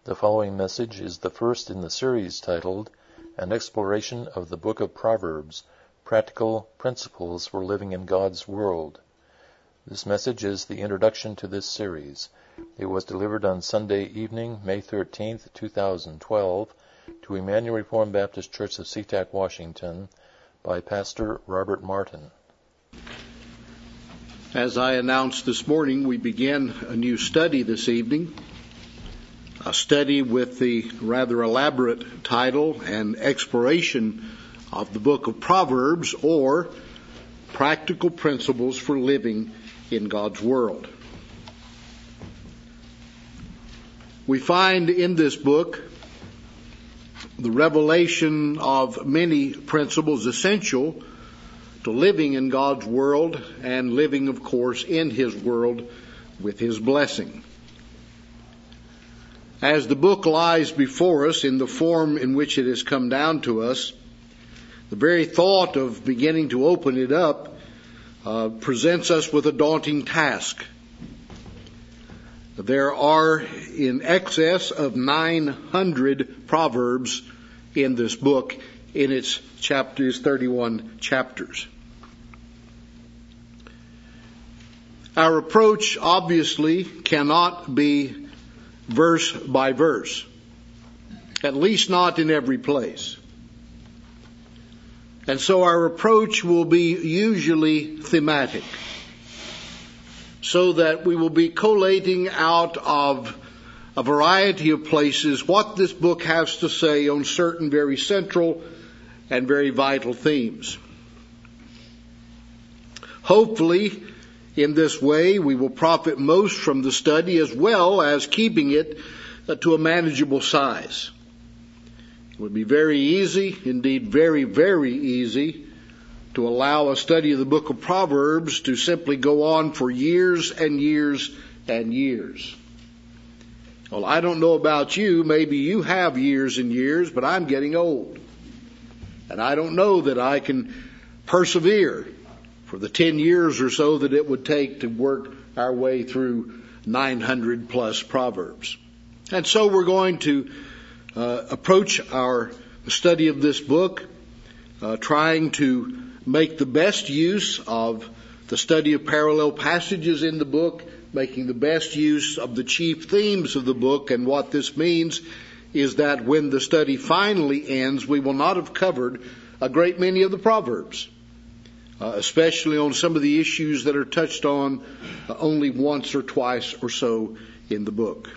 The following message is the first in the series titled, An Exploration of the Book of Proverbs, Practical Principles for Living in God's World. This message is the introduction to this series. It was delivered on Sunday evening, May 13th, 2012, to Emmanuel Reformed Baptist Church of SeaTac, Washington, by Pastor Robert Martin. As I announced this morning, we begin a new study this evening, a study with the rather elaborate title, An Exploration of the Book of Proverbs, or Practical Principles for Living in God's World. We find in this book the revelation of many principles essential to living in God's world and living, of course, in His world with His blessing. As the book lies before us in the form in which it has come down to us, the very thought of beginning to open it up presents us with a daunting task. There are in excess of 900 proverbs in this book, in its 31 chapters. Our approach obviously cannot be verse by verse, at least not in every place. And so our approach will be usually thematic, so that we will be collating out of a variety of places what this book has to say on certain very central and very vital themes. Hopefully, in this way, we will profit most from the study as well as keeping it to a manageable size. It would be very easy, indeed very, very easy, to allow a study of the book of Proverbs to simply go on for years and years and years. Well, I don't know about you, maybe you have years and years, but I'm getting old. And I don't know that I can persevere for the 10 years or so that it would take to work our way through 900 plus Proverbs. And so we're going to approach our study of this book trying to make the best use of the study of parallel passages in the book, making the best use of the chief themes of the book. And what this means is that when the study finally ends, we will not have covered a great many of the Proverbs, especially on some of the issues that are touched on only once or twice or so in the book.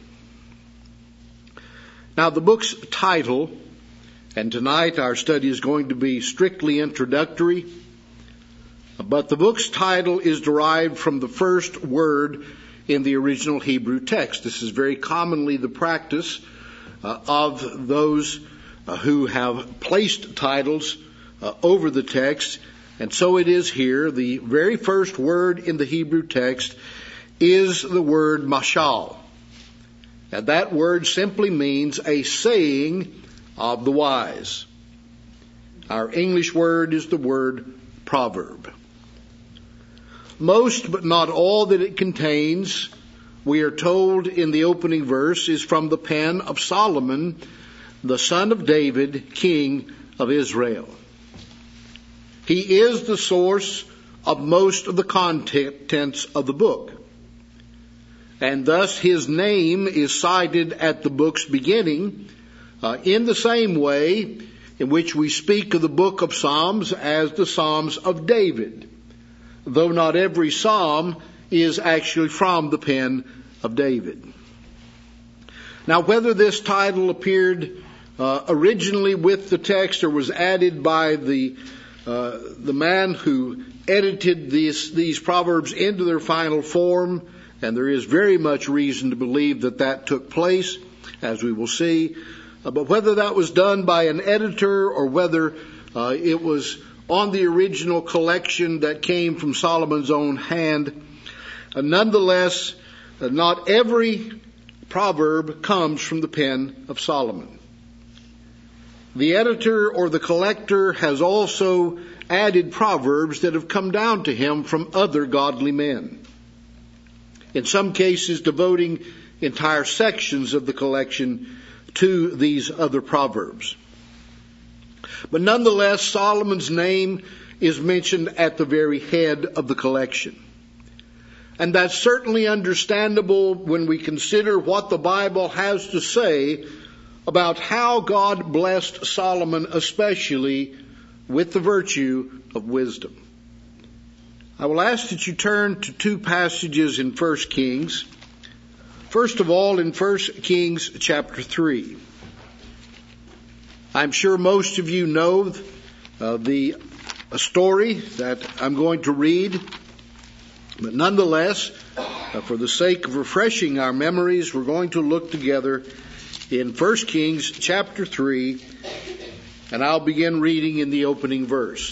Now, the book's title, and tonight our study is going to be strictly introductory, but the book's title is derived from the first word in the original Hebrew text. This is very commonly the practice of those who have placed titles over the text, and so it is here. The very first word in the Hebrew text is the word mashal. And that word simply means a saying of the wise. Our English word is the word proverb. Most, but not all that it contains, we are told in the opening verse, is from the pen of Solomon, the son of David, king of Israel. He is the source of most of the contents of the book. And thus his name is cited at the book's beginning in the same way in which we speak of the book of Psalms as the Psalms of David, though not every psalm is actually from the pen of David. Now, whether this title appeared originally with the text or was added by the man who edited these Proverbs into their final form, and there is very much reason to believe that took place, as we will see. But whether that was done by an editor or whether it was on the original collection that came from Solomon's own hand, nonetheless, not every proverb comes from the pen of Solomon. The editor or the collector has also added proverbs that have come down to him from other godly men. In some cases, devoting entire sections of the collection to these other proverbs. But nonetheless, Solomon's name is mentioned at the very head of the collection. And that's certainly understandable when we consider what the Bible has to say about how God blessed Solomon, especially with the virtue of wisdom. I will ask that you turn to two passages in 1 Kings. First of all, in 1 Kings chapter 3. I'm sure most of you know the story that I'm going to read, but nonetheless, for the sake of refreshing our memories, we're going to look together in 1 Kings chapter 3, and I'll begin reading in the opening verse.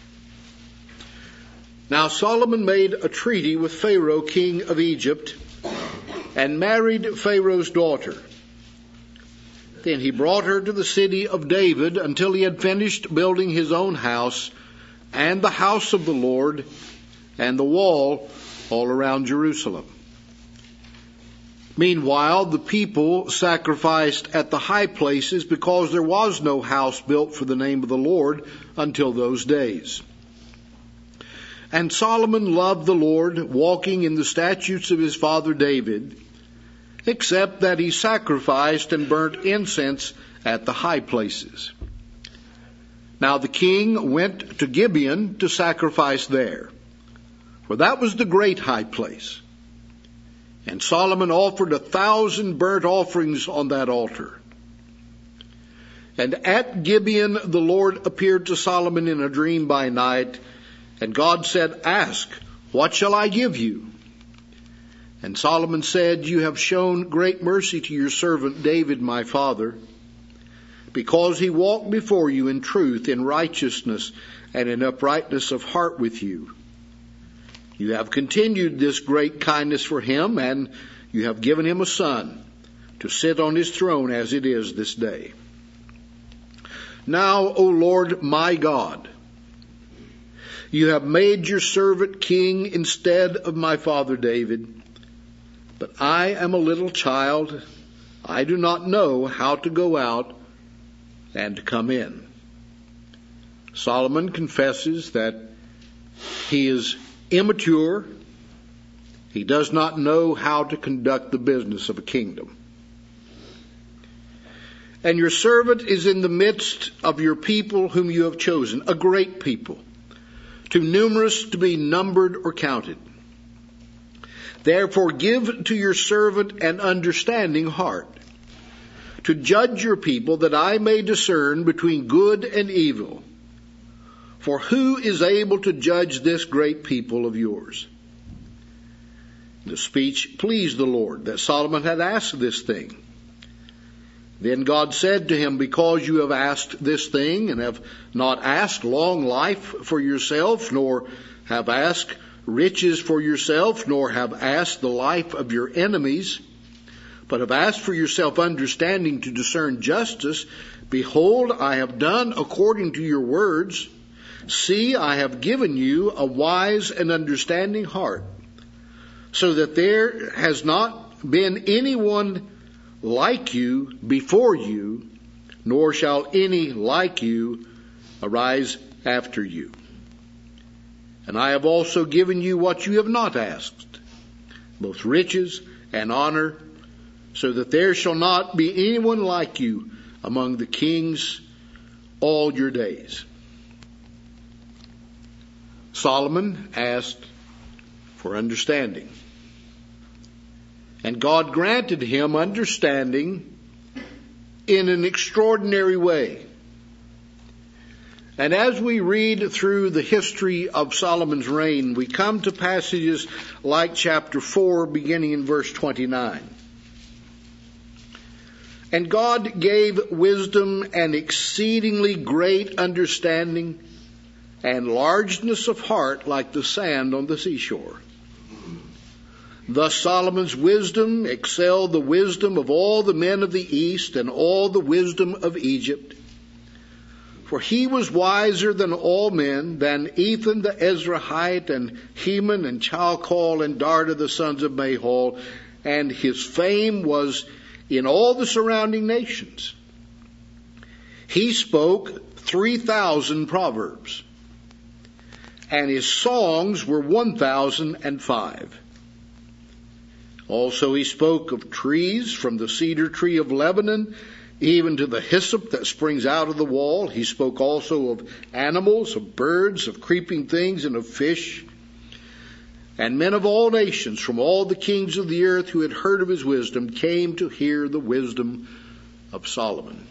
Now Solomon made a treaty with Pharaoh, king of Egypt, and married Pharaoh's daughter. Then he brought her to the city of David until he had finished building his own house and the house of the Lord and the wall all around Jerusalem. Meanwhile, the people sacrificed at the high places because there was no house built for the name of the Lord until those days. And Solomon loved the Lord, walking in the statutes of his father David, except that he sacrificed and burnt incense at the high places. Now the king went to Gibeon to sacrifice there, for that was the great high place. And Solomon offered 1,000 burnt offerings on that altar. And at Gibeon the Lord appeared to Solomon in a dream by night, and God said, "Ask, what shall I give you?" And Solomon said, "You have shown great mercy to your servant David my father, because he walked before you in truth, in righteousness, and in uprightness of heart with you. You have continued this great kindness for him, and you have given him a son to sit on his throne as it is this day. Now, O Lord my God, you have made your servant king instead of my father David, but I am a little child. I do not know how to go out and to come in." Solomon confesses that he is immature. He does not know how to conduct the business of a kingdom. "And your servant is in the midst of your people whom you have chosen, a great people, too numerous to be numbered or counted. Therefore give to your servant an understanding heart, to judge your people, that I may discern between good and evil. For who is able to judge this great people of yours?" The speech pleased the Lord, that Solomon had asked this thing. Then God said to him, "Because you have asked this thing, and have not asked long life for yourself, nor have asked riches for yourself, nor have asked the life of your enemies, but have asked for yourself understanding to discern justice, behold, I have done according to your words. See, I have given you a wise and understanding heart, so that there has not been anyone like you before you, nor shall any like you arise after you. And I have also given you what you have not asked, both riches and honor, so that there shall not be anyone like you among the kings all your days." Solomon asked for understanding, and God granted him understanding in an extraordinary way. And as we read through the history of Solomon's reign, we come to passages like chapter 4, beginning in verse 29. "And God gave wisdom and exceedingly great understanding and largeness of heart like the sand on the seashore. Thus Solomon's wisdom excelled the wisdom of all the men of the east and all the wisdom of Egypt. For he was wiser than all men, than Ethan the Ezrahite, and Heman and Chalcol and Darda the sons of Mahol, and his fame was in all the surrounding nations. He spoke 3,000 proverbs, and his songs were 1,005. Also he spoke of trees, from the cedar tree of Lebanon, even to the hyssop that springs out of the wall. He spoke also of animals, of birds, of creeping things, and of fish. And men of all nations, from all the kings of the earth who had heard of his wisdom, came to hear the wisdom of Solomon.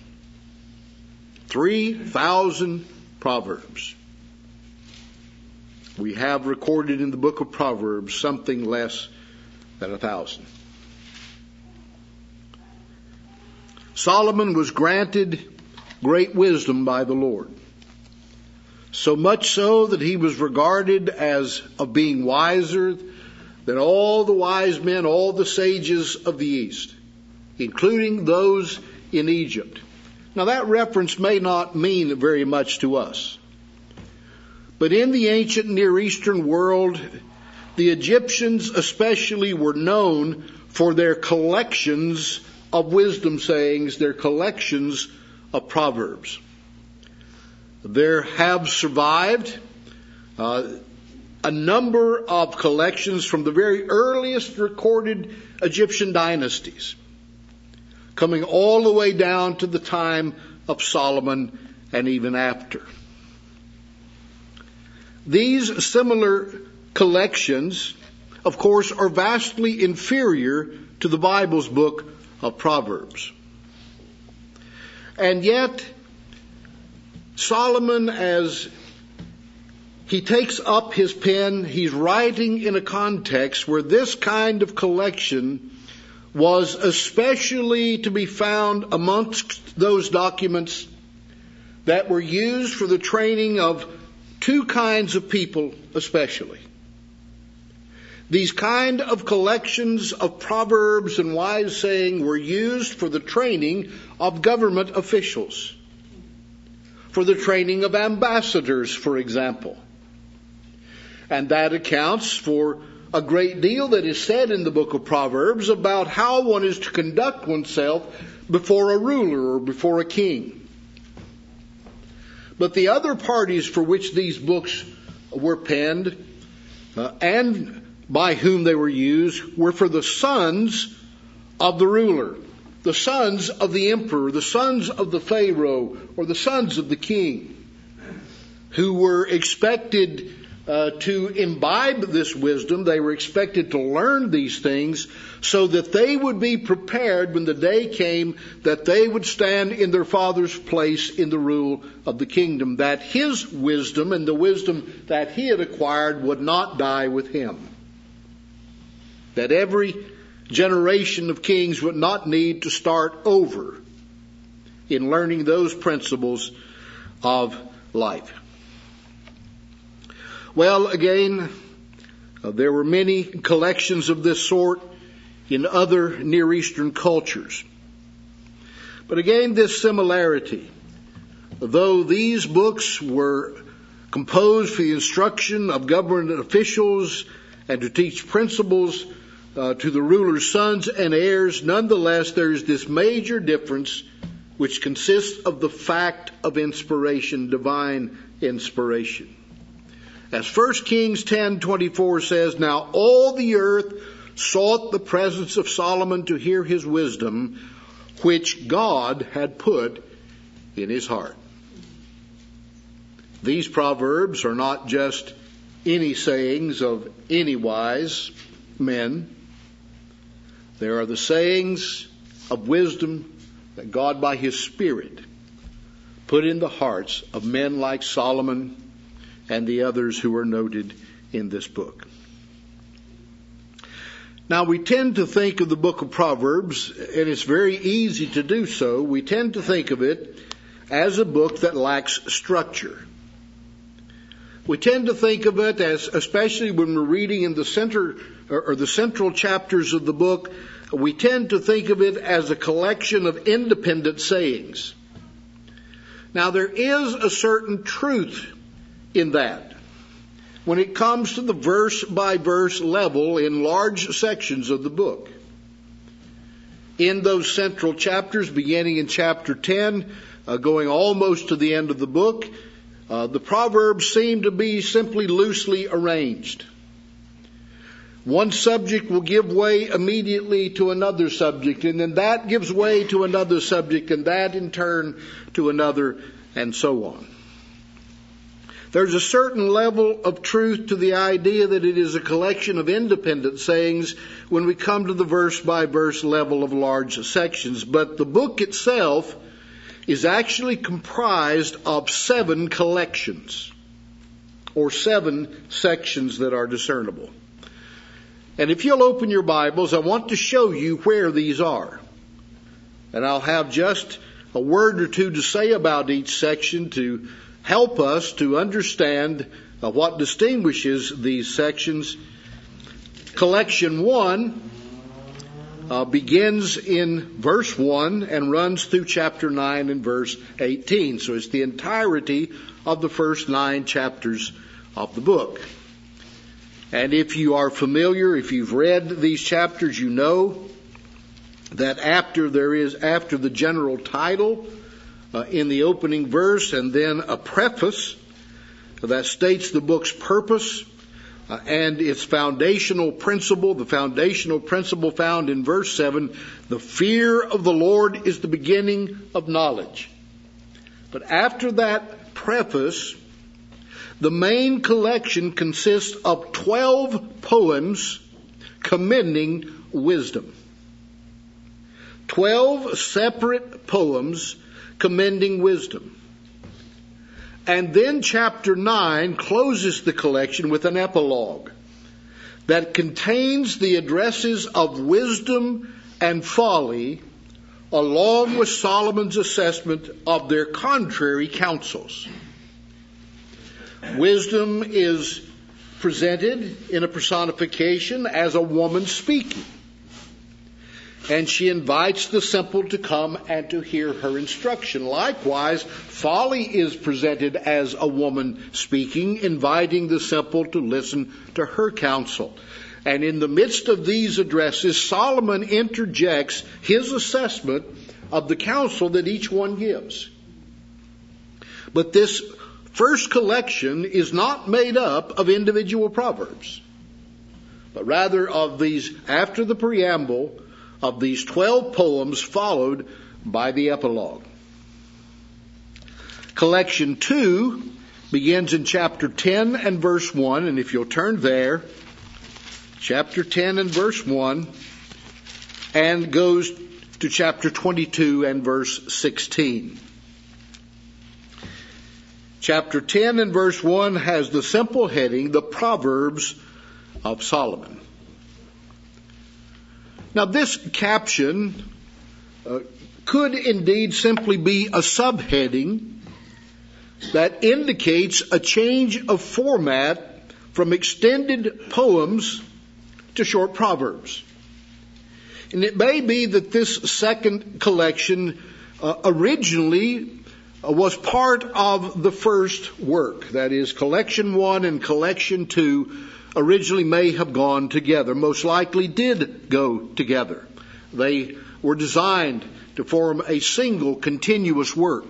3,000 proverbs. We have recorded in the book of Proverbs something less than 1,000. Solomon was granted great wisdom by the Lord. So much so that he was regarded as of being wiser than all the wise men, all the sages of the East, including those in Egypt. Now that reference may not mean very much to us. But in the ancient Near Eastern world, the Egyptians especially were known for their collections of wisdom sayings, their collections of proverbs. There have survived a number of collections from the very earliest recorded Egyptian dynasties, coming all the way down to the time of Solomon and even after. These similar collections, of course, are vastly inferior to the Bible's book of Proverbs. And yet, Solomon, as he takes up his pen, he's writing in a context where this kind of collection was especially to be found amongst those documents that were used for the training of two kinds of people especially. These kind of collections of proverbs and wise saying were used for the training of government officials, for the training of ambassadors, for example. And that accounts for a great deal that is said in the book of Proverbs about how one is to conduct oneself before a ruler or before a king. But the other parties for which these books were penned and by whom they were used were for the sons of the ruler, the sons of the emperor, the sons of the Pharaoh, or the sons of the king, who were expected to imbibe this wisdom. They were expected to learn these things so that they would be prepared when the day came that they would stand in their father's place in the rule of the kingdom, that his wisdom and the wisdom that he had acquired would not die with him, that every generation of kings would not need to start over in learning those principles of life. Well, again, there were many collections of this sort in other Near Eastern cultures. But again, this similarity, though these books were composed for the instruction of government officials and to teach principles to the ruler's sons and heirs, nonetheless, there is this major difference which consists of the fact of inspiration, divine inspiration. As 1 Kings 10:24 says, "Now all the earth sought the presence of Solomon to hear his wisdom, which God had put in his heart." These proverbs are not just any sayings of any wise men. They are the sayings of wisdom that God by his Spirit put in the hearts of men like Solomon and the others who are noted in this book. Now, we tend to think of the book of Proverbs, and it's very easy to do so. We tend to think of it as a book that lacks structure. We tend to think of it as, especially when we're reading in the center or the central chapters of the book, we tend to think of it as a collection of independent sayings. Now, there is a certain truth in that when it comes to the verse by verse level in large sections of the book. in those central chapters, beginning in chapter 10, going almost to the end of the book, the Proverbs seem to be simply loosely arranged. One subject will give way immediately to another subject, and then that gives way to another subject, and that in turn to another, and so on. There's a certain level of truth to the idea that it is a collection of independent sayings when we come to the verse-by-verse level of large sections. But the book itself is actually comprised of 7 collections, or 7 sections that are discernible. And if you'll open your Bibles, I want to show you where these are. And I'll have just a word or two to say about each section to help us to understand what distinguishes these sections. Collection 1 begins in verse 1 and runs through chapter 9 and verse 18. So it's the entirety of the first 9 chapters of the book. And if you are familiar, if you've read these chapters, you know that after the general title in the opening verse, and then a preface that states the book's purpose and its foundational principle. The foundational principle found in verse 7, the fear of the Lord is the beginning of knowledge. But after that preface, the main collection consists of 12 poems commending wisdom. 12 separate poems commending wisdom. And then chapter 9 closes the collection with an epilogue that contains the addresses of wisdom and folly, along with Solomon's assessment of their contrary counsels. Wisdom is presented in a personification as a woman speaking. And she invites the simple to come and to hear her instruction. Likewise, folly is presented as a woman speaking, inviting the simple to listen to her counsel. And in the midst of these addresses, Solomon interjects his assessment of the counsel that each one gives. But this first collection is not made up of individual proverbs, but rather of these, after the preamble, of these 12 poems followed by the epilogue. Collection 2 begins in chapter 10 and verse 1, and if you'll turn there, chapter 10 and verse 1, and goes to chapter 22 and verse 16. Chapter 10 and verse 1 has the simple heading, The Proverbs of Solomon. Now this caption could indeed simply be a subheading that indicates a change of format from extended poems to short proverbs. And it may be that this second collection originally was part of the first work. That is, collection 1 and collection 2 originally may have gone together, most likely did go together. They were designed to form a single continuous work.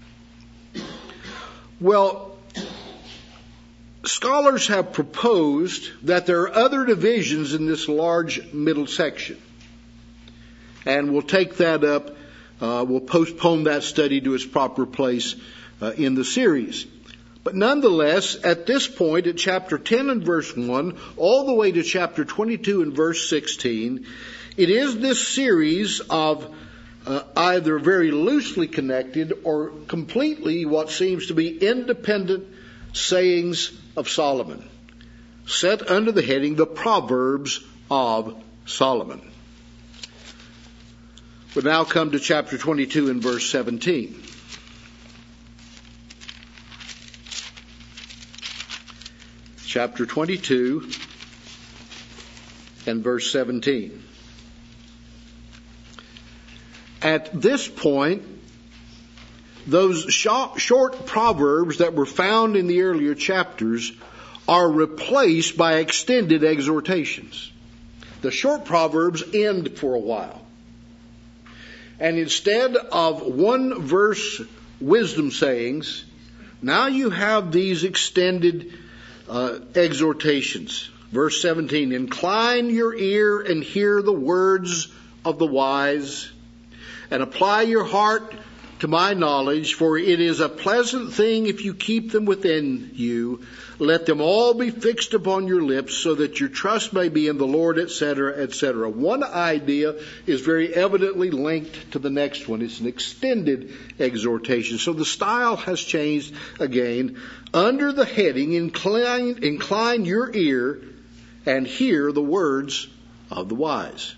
Well, scholars have proposed that there are other divisions in this large middle section. And we'll take that up, we'll postpone that study to its proper place in the series. But nonetheless, at this point, at chapter 10 and verse 1, all the way to chapter 22 and verse 16, it is this series of either very loosely connected or completely what seems to be independent sayings of Solomon, set under the heading, The Proverbs of Solomon. We now come to chapter 22 and verse 17. Chapter 22 and verse 17. At this point, those short proverbs that were found in the earlier chapters are replaced by extended exhortations. The short proverbs end for a while. And instead of one verse wisdom sayings, now you have these extended exhortations. Verse 17, incline your ear and hear the words of the wise, and apply your heart to my knowledge, for it is a pleasant thing if you keep them within you. Let them all be fixed upon your lips, so that your trust may be in the Lord, etc., etc. One idea is very evidently linked to the next one. It's an extended exhortation. So the style has changed again. Under the heading, incline your ear and hear the words of the wise.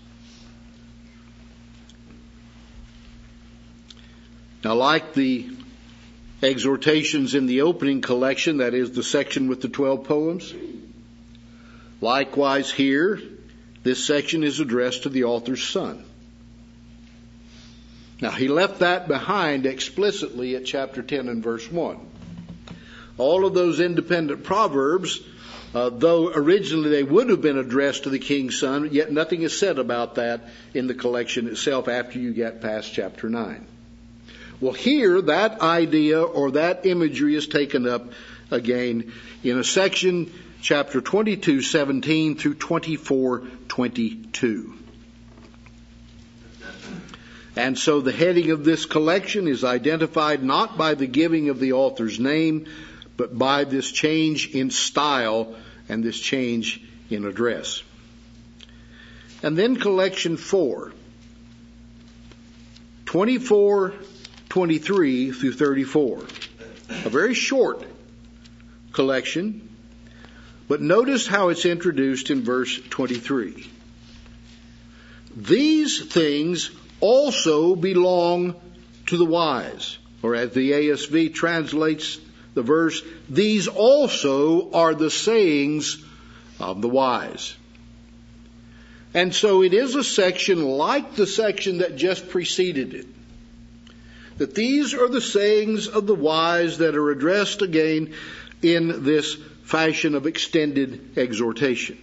Now, like the exhortations in the opening collection, that is the section with the 12 poems, likewise here, this section is addressed to the author's son. Now, he left that behind explicitly at chapter 10 and verse 1. All of those independent proverbs, though originally they would have been addressed to the king's son, yet nothing is said about that in the collection itself after you get past chapter 9. Well, here, that idea or that imagery is taken up again in a section, chapter 22:17 through 24:22. And so the heading of this collection is identified not by the giving of the author's name, but by this change in style and this change in address. And then collection 4, 24:23 through 34. A very short collection, but notice how it's introduced in verse 23. These things also belong to the wise. Or as the ASV translates the verse, these also are the sayings of the wise. And so it is a section like the section that just preceded it. That these are the sayings of the wise that are addressed again in this fashion of extended exhortation.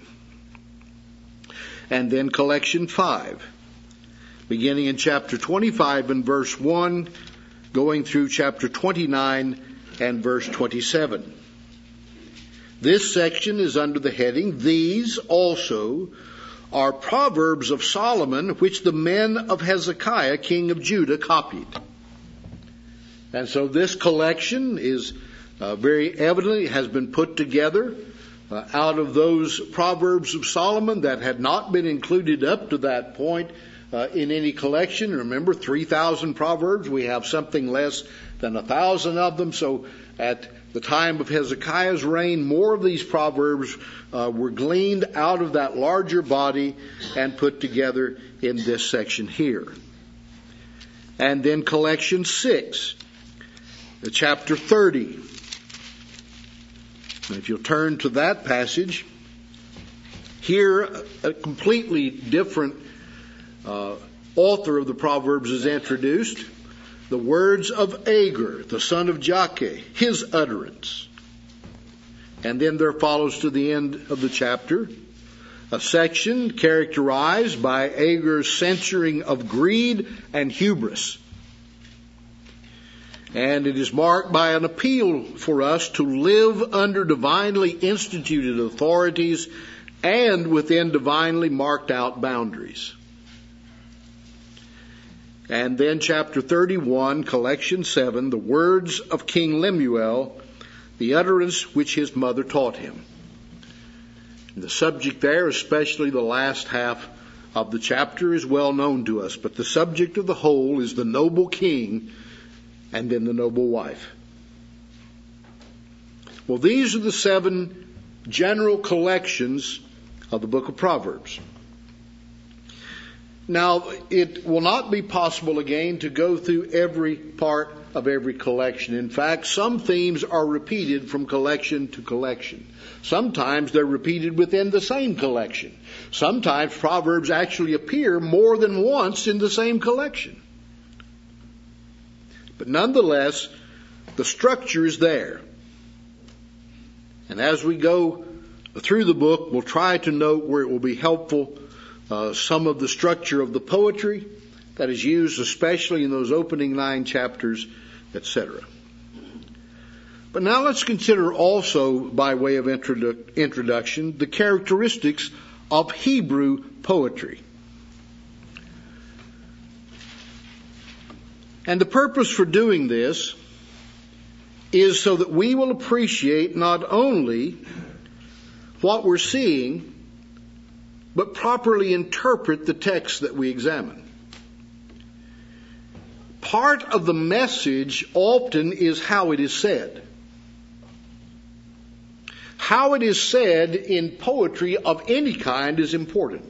And then collection 5, beginning in chapter 25 and verse 1, going through chapter 29 and verse 27. This section is under the heading, These also are Proverbs of Solomon, which the men of Hezekiah, king of Judah, copied. And so this collection is very evidently has been put together out of those Proverbs of Solomon that had not been included up to that point in any collection. Remember, 3,000 Proverbs. We have something less than 1,000 of them. So at the time of Hezekiah's reign, more of these Proverbs were gleaned out of that larger body and put together in this section here. And then collection 6. Chapter 30. And if you'll turn to that passage, here a completely different author of the Proverbs is introduced. The words of Agur, the son of Jakeh, his utterance. And then there follows to the end of the chapter a section characterized by Agur's censuring of greed and hubris. And it is marked by an appeal for us to live under divinely instituted authorities and within divinely marked out boundaries. And then chapter 31, collection 7, the words of King Lemuel, the utterance which his mother taught him. And the subject there, especially the last half of the chapter, is well known to us. But the subject of the whole is the noble king and then the noble wife. Well, these are the 7 general collections of the book of Proverbs. Now, it will not be possible again to go through every part of every collection. In fact, some themes are repeated from collection to collection. Sometimes they're repeated within the same collection. Sometimes Proverbs actually appear more than once in the same collection. But nonetheless, the structure is there. And as we go through the book, we'll try to note where it will be helpful some of the structure of the poetry that is used especially in those opening 9 chapters, etc. But now let's consider also, by way of introduction, the characteristics of Hebrew poetry. And the purpose for doing this is so that we will appreciate not only what we're seeing, but properly interpret the text that we examine. Part of the message often is how it is said. How it is said in poetry of any kind is important.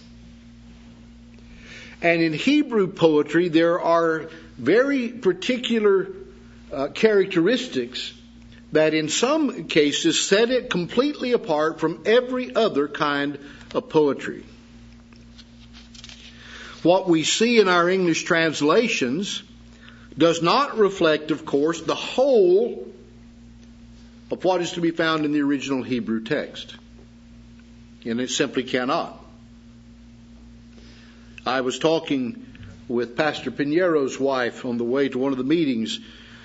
And in Hebrew poetry, there are very particular characteristics that in some cases set it completely apart from every other kind of poetry. What we see in our English translations does not reflect, of course, the whole of what is to be found in the original Hebrew text. And it simply cannot. I was talking with Pastor Pinero's wife on the way to one of the meetings.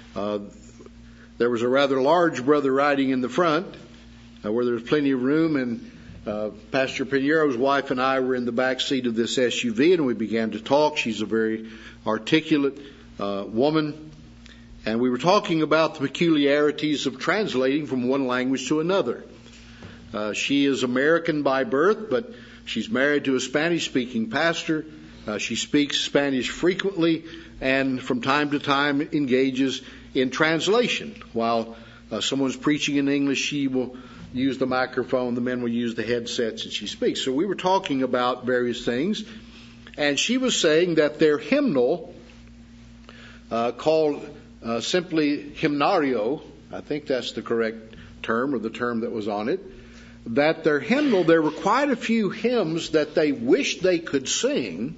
There was a rather large brother riding in the front where there was plenty of room, and Pastor Pinero's wife and I were in the back seat of this SUV, and we began to talk. She's a very articulate woman, and we were talking about the peculiarities of translating from one language to another. She is American by birth, but she's married to a Spanish-speaking pastor. She speaks Spanish frequently and from time to time engages in translation. While someone's preaching in English, she will use the microphone, the men will use the headsets, and she speaks. So we were talking about various things, and she was saying that their hymnal, called simply hymnario, I think that's the correct term, or the term that was on it, that their hymnal, there were quite a few hymns that they wished they could sing,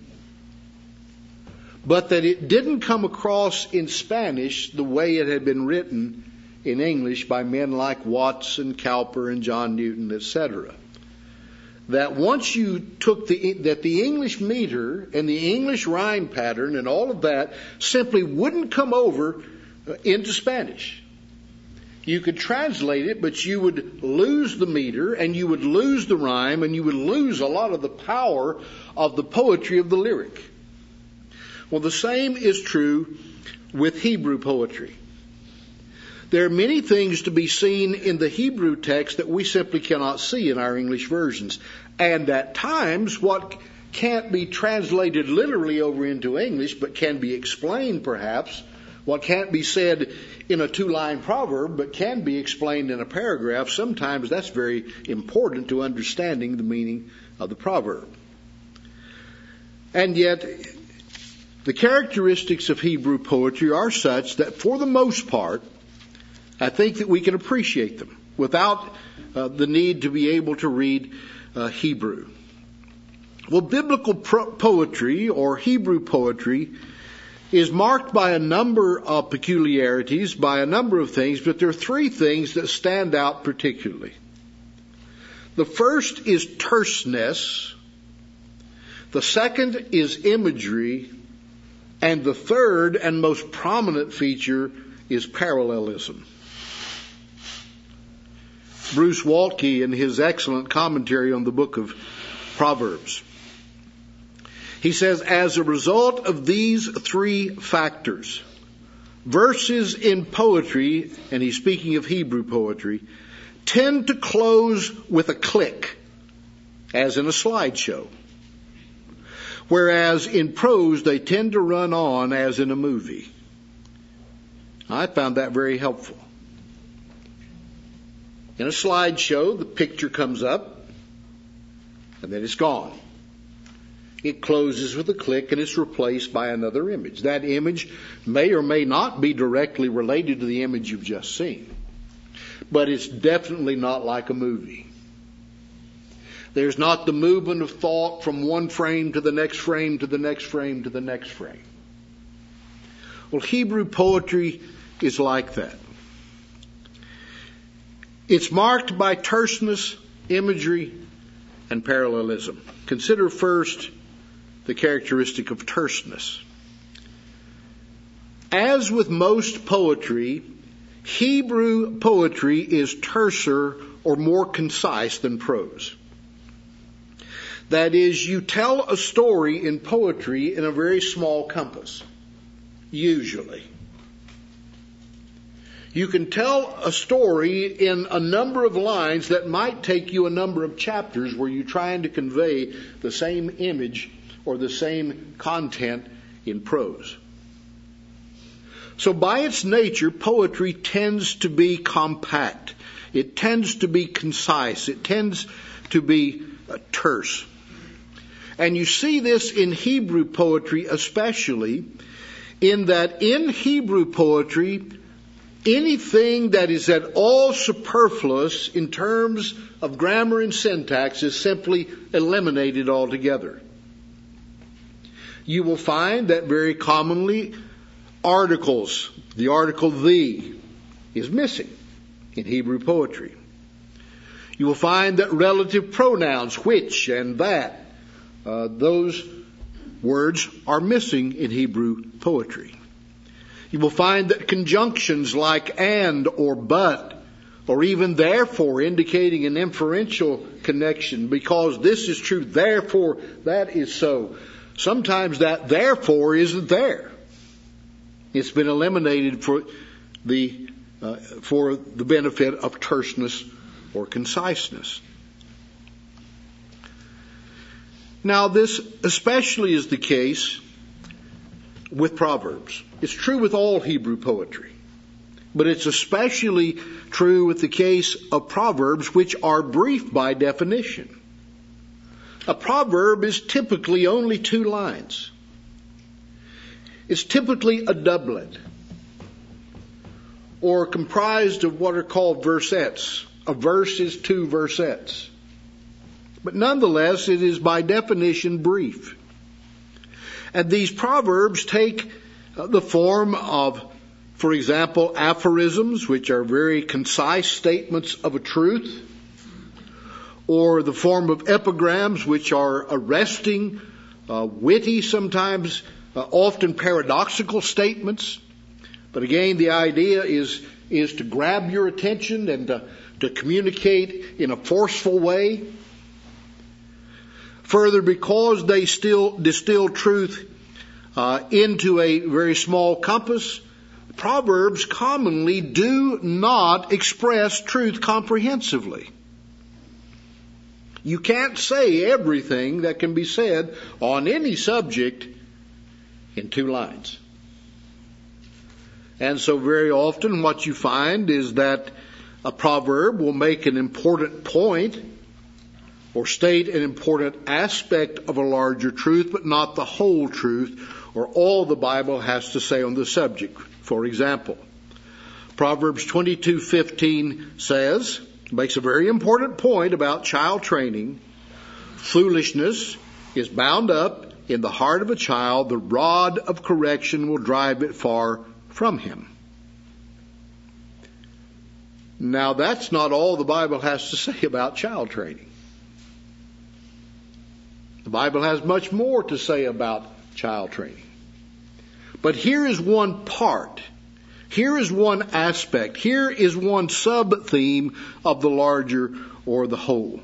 but that it didn't come across in Spanish the way it had been written in English by men like Watts and Cowper and John Newton, etc. That once you took that the English meter and the English rhyme pattern and all of that simply wouldn't come over into Spanish. You could translate it, but you would lose the meter and you would lose the rhyme and you would lose a lot of the power of the poetry of the lyric. Well, the same is true with Hebrew poetry. There are many things to be seen in the Hebrew text that we simply cannot see in our English versions. And at times, what can't be translated literally over into English, but can be explained perhaps, what can't be said in a 2-line proverb, but can be explained in a paragraph, sometimes that's very important to understanding the meaning of the proverb. And yet, the characteristics of Hebrew poetry are such that for the most part, I think that we can appreciate them without the need to be able to read Hebrew. Well, biblical poetry or Hebrew poetry is marked by a number of peculiarities, by a number of things, but there are 3 things that stand out particularly. The first is terseness, the second is imagery, and the third and most prominent feature is parallelism. Bruce Waltke, in his excellent commentary on the book of Proverbs, he says, as a result of these 3 factors, verses in poetry, and he's speaking of Hebrew poetry, tend to close with a click, as in a slideshow. Whereas in prose, they tend to run on as in a movie. I found that very helpful. In a slideshow, the picture comes up, and then it's gone. It closes with a click, and it's replaced by another image. That image may or may not be directly related to the image you've just seen, but it's definitely not like a movie. There's not the movement of thought from one frame to the next frame to the next frame to the next frame. Well, Hebrew poetry is like that. It's marked by terseness, imagery, and parallelism. Consider first the characteristic of terseness. As with most poetry, Hebrew poetry is terser or more concise than prose. That is, you tell a story in poetry in a very small compass, usually. You can tell a story in a number of lines that might take you a number of chapters where you're trying to convey the same image or the same content in prose. So by its nature, poetry tends to be compact. It tends to be concise. It tends to be terse. And you see this in Hebrew poetry especially, in that in Hebrew poetry, anything that is at all superfluous in terms of grammar and syntax is simply eliminated altogether. You will find that very commonly articles, the article the, is missing in Hebrew poetry. You will find that relative pronouns, which and that, those words are missing in Hebrew poetry. You will find that conjunctions like and or but or even therefore, indicating an inferential connection, because this is true, therefore that is so. Sometimes that therefore isn't there. It's been eliminated for the benefit of terseness or conciseness. Now, this especially is the case with Proverbs. It's true with all Hebrew poetry, but it's especially true with the case of Proverbs, which are brief by definition. A proverb is typically only 2 lines. It's typically a doublet, or comprised of what are called versettes. A verse is 2 versettes. But nonetheless, it is by definition brief. And these proverbs take the form of, for example, aphorisms, which are very concise statements of a truth, or the form of epigrams, which are arresting, witty, sometimes often paradoxical statements. But again, the idea is to grab your attention and to communicate in a forceful way. Further, because they still distill truth into a very small compass, Proverbs commonly do not express truth comprehensively. You can't say everything that can be said on any subject in 2 lines. And so very often what you find is that a proverb will make an important point or state an important aspect of a larger truth, but not the whole truth or all the Bible has to say on the subject. For example, Proverbs 22:15 says, makes a very important point about child training. Foolishness is bound up in the heart of a child. The rod of correction will drive it far from him. Now, that's not all the Bible has to say about child training. The Bible has much more to say about child training. But here is one part. Here is one aspect. Here is one sub-theme of the larger or the whole.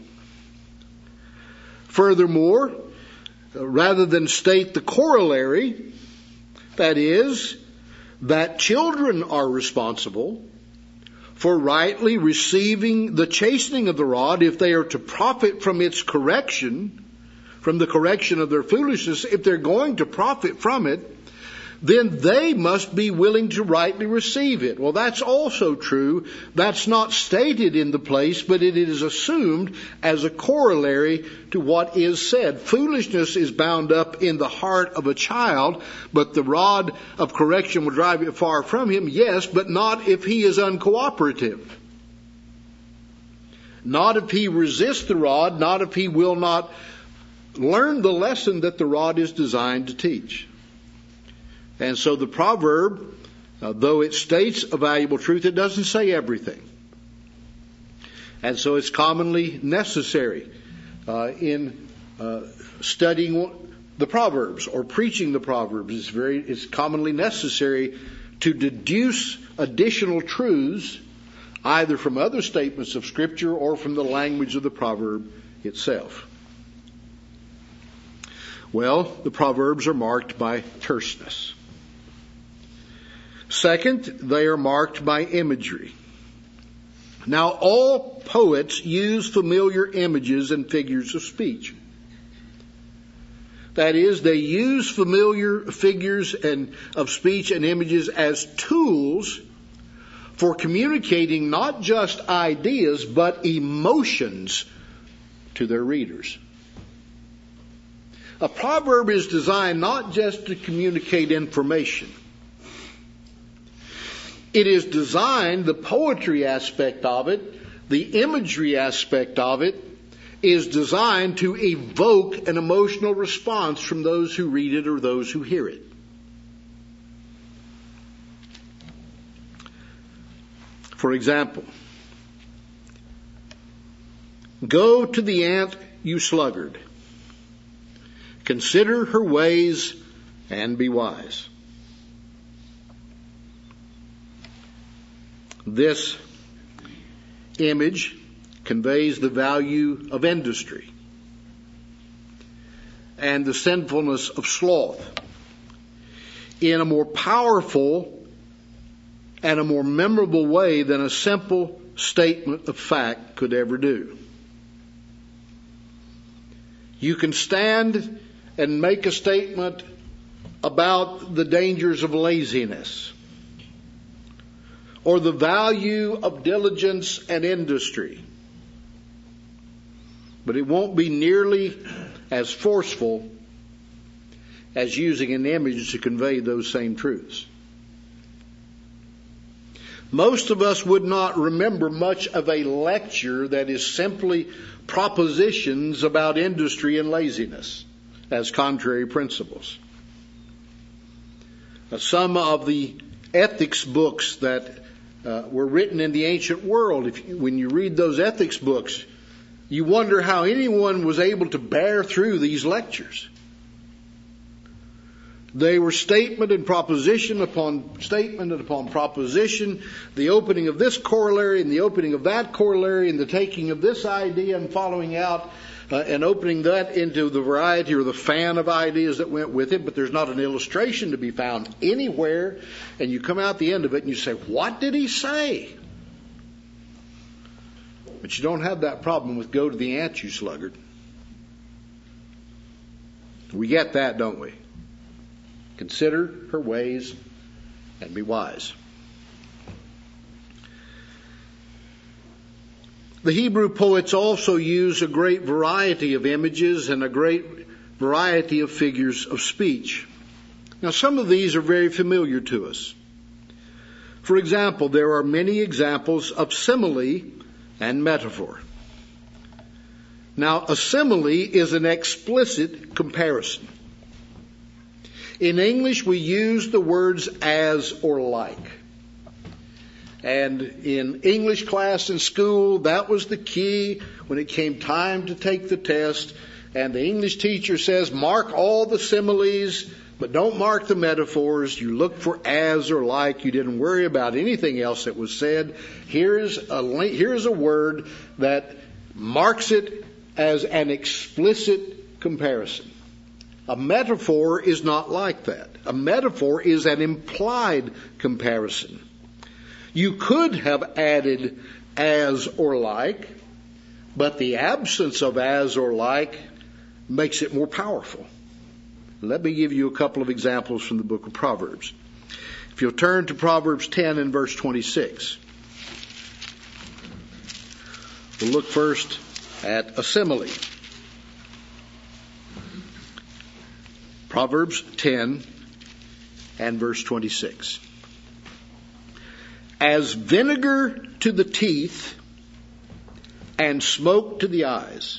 Furthermore, rather than state the corollary, that is, that children are responsible for rightly receiving the chastening of the rod if they are to profit from its correction, from the correction of their foolishness, if they're going to profit from it, then they must be willing to rightly receive it. Well, that's also true. That's not stated in the place, but it is assumed as a corollary to what is said. Foolishness is bound up in the heart of a child, but the rod of correction will drive it far from him. Yes, but not if he is uncooperative. Not if he resists the rod, not if he will not learn the lesson that the rod is designed to teach. And so the proverb, though it states a valuable truth, it doesn't say everything. And so it's commonly necessary in studying the Proverbs, or preaching the Proverbs, is commonly necessary to deduce additional truths either from other statements of Scripture or from the language of the proverb itself. Well, the Proverbs are marked by terseness. Second, they are marked by imagery. Now, all poets use familiar images and figures of speech. That is, they use familiar figures of speech and images as tools for communicating not just ideas, but emotions to their readers. A proverb is designed not just to communicate information. It is designed, the poetry aspect of it, the imagery aspect of it, is designed to evoke an emotional response from those who read it or those who hear it. For example, go to the ant, you sluggard. Consider her ways and be wise. This image conveys the value of industry and the sinfulness of sloth in a more powerful and a more memorable way than a simple statement of fact could ever do. You can stand and make a statement about the dangers of laziness or the value of diligence and industry, but it won't be nearly as forceful as using an image to convey those same truths. Most of us would not remember much of a lecture that is simply propositions about industry and laziness as contrary principles. Some of the ethics books that were written in the ancient world, when you read those ethics books, you wonder how anyone was able to bear through these lectures. They were statement and proposition upon statement and upon proposition, the opening of this corollary and the opening of that corollary and the taking of this idea and following out and opening that into the variety or the fan of ideas that went with it, but there's not an illustration to be found anywhere, and you come out the end of it and you say, what did he say? But you don't have that problem with go to the ant, you sluggard. We get that, don't we? Consider her ways and be wise. The Hebrew poets also use a great variety of images and a great variety of figures of speech. Now, some of these are very familiar to us. For example, there are many examples of simile and metaphor. Now, a simile is an explicit comparison. In English, we use the words as or like. And in English class in school, that was the key when it came time to take the test. And the English teacher says, mark all the similes, but don't mark the metaphors. You look for as or like. You didn't worry about anything else that was said. Here's a word that marks it as an explicit comparison. A metaphor is not like that. A metaphor is an implied comparison. You could have added as or like, but the absence of as or like makes it more powerful. Let me give you a couple of examples from the book of Proverbs. If you'll turn to Proverbs 10 and verse 26. We'll look first at a simile. Proverbs 10 and verse 26. As vinegar to the teeth and smoke to the eyes,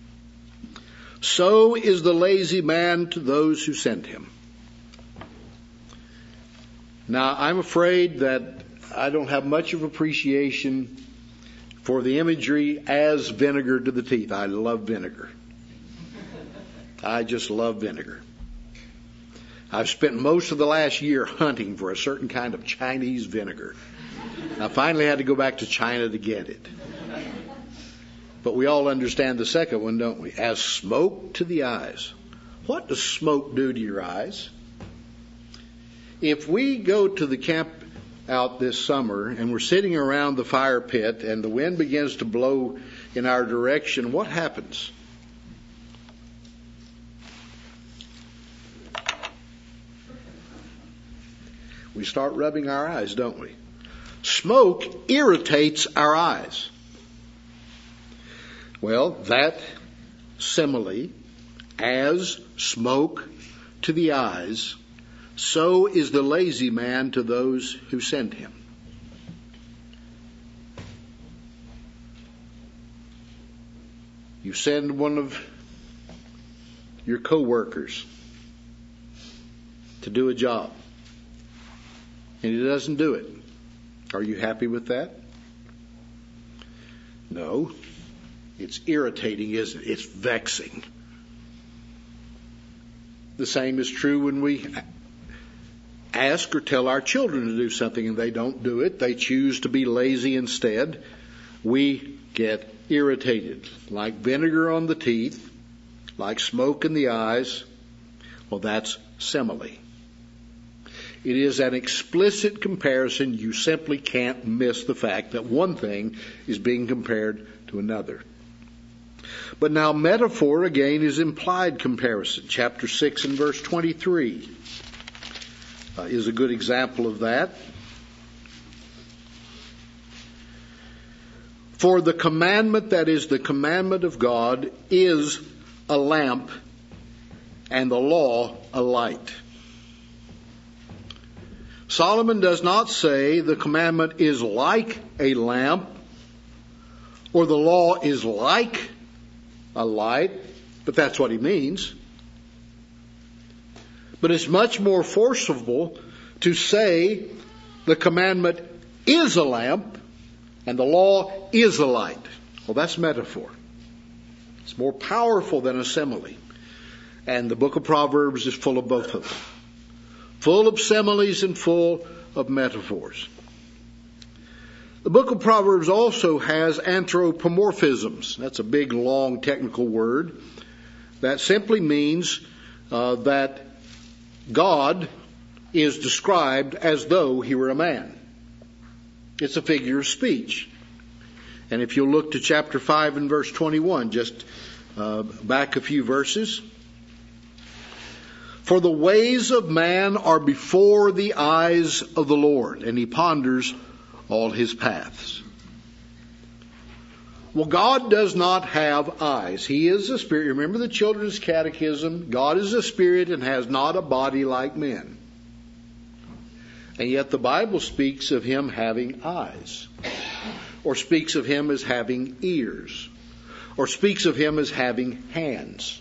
so is the lazy man to those who send him. Now, I'm afraid that I don't have much of appreciation for the imagery as vinegar to the teeth. I love vinegar. I just love vinegar. I've spent most of the last year hunting for a certain kind of Chinese vinegar. I finally had to go back to China to get it. But we all understand the second one, don't we? As smoke to the eyes. What does smoke do to your eyes? If we go to the camp out this summer and we're sitting around the fire pit and the wind begins to blow in our direction, what happens? We start rubbing our eyes, don't we? Smoke irritates our eyes. Well, that simile, as smoke to the eyes, so is the lazy man to those who send him. You send one of your co-workers to do a job, and he doesn't do it. Are you happy with that? No. It's irritating, isn't it? It's vexing. The same is true when we ask or tell our children to do something and they don't do it. They choose to be lazy instead. We get irritated, like vinegar on the teeth, like smoke in the eyes. Well, that's simile. It is an explicit comparison. You simply can't miss the fact that one thing is being compared to another. But now metaphor, again, is implied comparison. Chapter 6 and verse 23 is a good example of that. For the commandment that is the commandment of God is a lamp, and the law a light. Solomon does not say the commandment is like a lamp, or the law is like a light, but that's what he means. But it's much more forcible to say the commandment is a lamp and the law is a light. Well, that's metaphor. It's more powerful than a simile. And the book of Proverbs is full of both of them. Full of similes and full of metaphors. The book of Proverbs also has anthropomorphisms. That's a big, long, technical word. That simply means that God is described as though he were a man. It's a figure of speech. And if you'll look to chapter 5 and verse 21, just back a few verses. For the ways of man are before the eyes of the Lord, and he ponders all his paths. Well, God does not have eyes. He is a spirit. Remember the Children's Catechism? God is a spirit and has not a body like men. And yet the Bible speaks of him having eyes, or speaks of him as having ears, or speaks of him as having hands.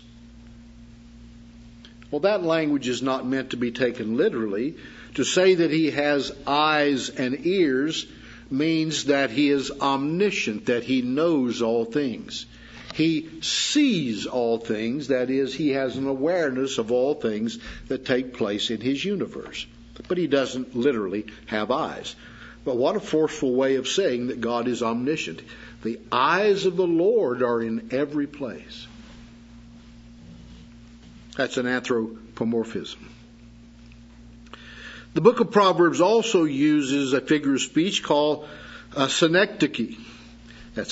Well, that language is not meant to be taken literally. To say that he has eyes and ears means that he is omniscient, that he knows all things. He sees all things, that is, he has an awareness of all things that take place in his universe. But he doesn't literally have eyes. But what a forceful way of saying that God is omniscient. The eyes of the Lord are in every place. That's an anthropomorphism. The book of Proverbs also uses a figure of speech called synecdoche. That's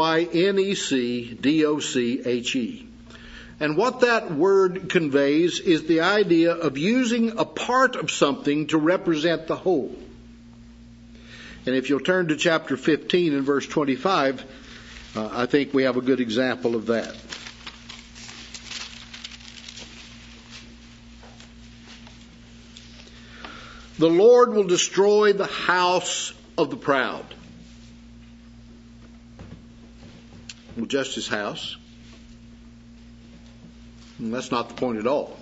synecdoche. And what that word conveys is the idea of using a part of something to represent the whole. And if you'll turn to chapter 15 and verse 25, I think we have a good example of that. The Lord will destroy the house of the proud. Well, just his house. And that's not the point at all.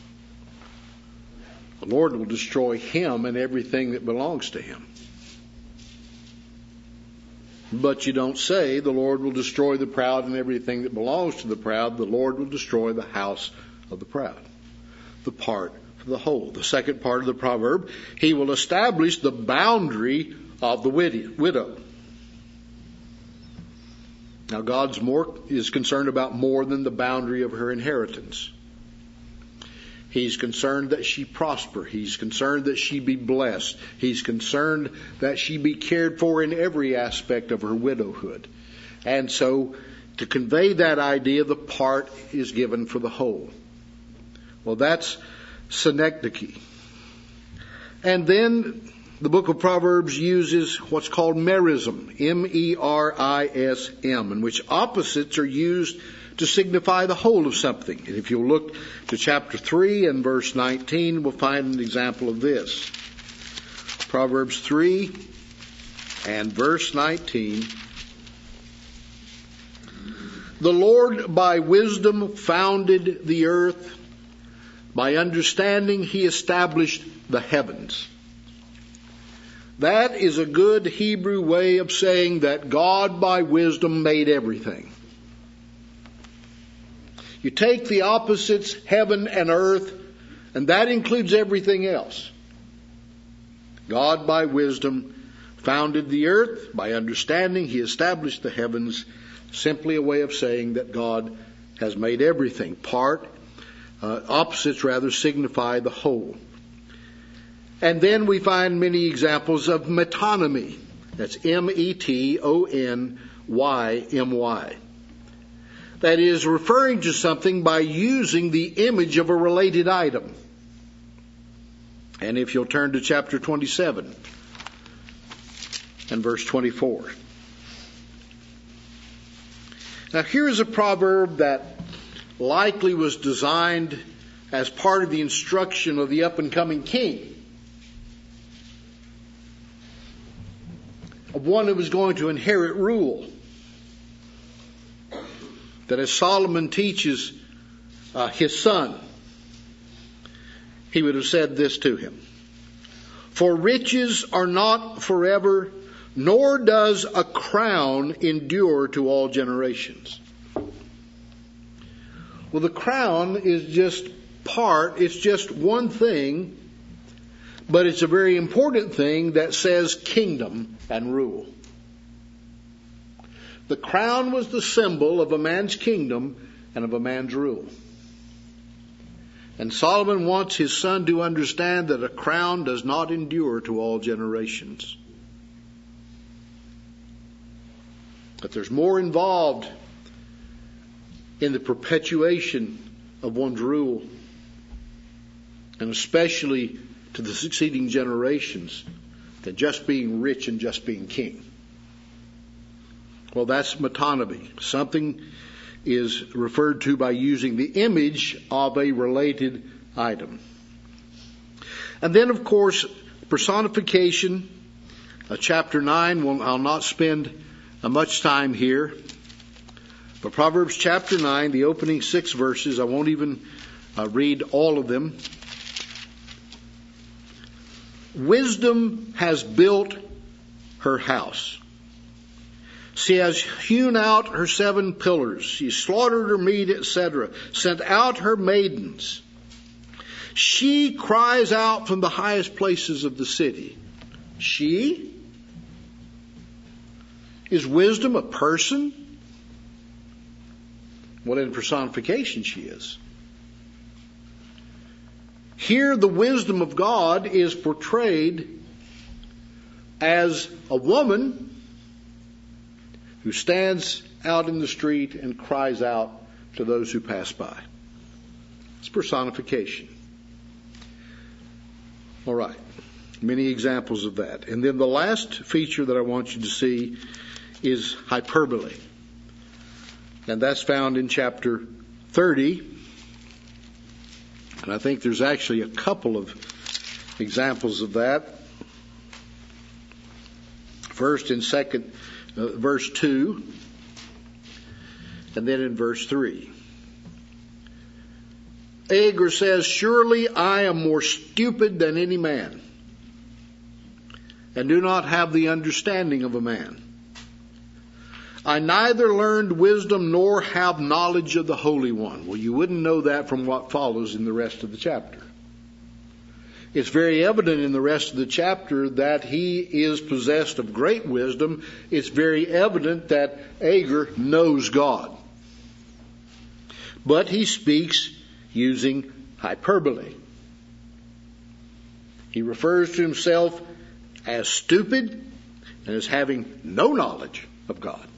The Lord will destroy him and everything that belongs to him. But you don't say the Lord will destroy the proud and everything that belongs to the proud. The Lord will destroy the house of the proud. The part the whole. The second part of the proverb, he will establish the boundary of the widow. Now, God is concerned about more than the boundary of her inheritance. He's concerned that she prosper. He's concerned that she be blessed. He's concerned that she be cared for in every aspect of her widowhood. And so, to convey that idea, the part is given for the whole. Well, that's synecdoche. And then the book of Proverbs uses what's called merism, M-E-R-I-S-M, in which opposites are used to signify the whole of something. And if you'll look to chapter 3 and verse 19, we'll find an example of this. Proverbs 3 and verse 19. The Lord by wisdom founded the earth. By understanding he established the heavens. That is a good Hebrew way of saying that God by wisdom made everything. You take the opposites, heaven and earth, and that includes everything else. God by wisdom founded the earth. By understanding he established the heavens. Simply a way of saying that God has made everything. Opposites rather signify the whole. And then we find many examples of metonymy. That's M-E-T-O-N-Y-M-Y. That is referring to something by using the image of a related item. And if you'll turn to chapter 27 and verse 24. Now here is a proverb that likely was designed as part of the instruction of the up-and-coming king. Of one who was going to inherit rule. That as Solomon teaches his son, he would have said this to him. For riches are not forever, nor does a crown endure to all generations. Well, the crown is just it's just one thing, but it's a very important thing that says kingdom and rule. The crown was the symbol of a man's kingdom and of a man's rule. And Solomon wants his son to understand that a crown does not endure to all generations. That there's more involved in the perpetuation of one's rule, and especially to the succeeding generations, than just being rich and just being king. Well, that's metonymy. Something is referred to by using the image of a related item. And then, of course, personification. Chapter 9, I'll not spend much time here. But Proverbs chapter 9, the opening 6 verses, I won't even read all of them. Wisdom has built her house. She has hewn out her 7 pillars. She slaughtered her meat, etc. Sent out her maidens. She cries out from the highest places of the city. She? Is wisdom a person? Well, in personification she is. Here the wisdom of God is portrayed as a woman who stands out in the street and cries out to those who pass by. It's personification. All right. Many examples of that. And then the last feature that I want you to see is hyperbole. And that's found in chapter 30. And I think there's actually a couple of examples of that. First in verse 2, and then in verse 3. Agur says, surely I am more stupid than any man, and do not have the understanding of a man. I neither learned wisdom nor have knowledge of the Holy One. Well, you wouldn't know that from what follows in the rest of the chapter. It's very evident in the rest of the chapter that he is possessed of great wisdom. It's very evident that Agur knows God. But he speaks using hyperbole. He refers to himself as stupid and as having no knowledge of God.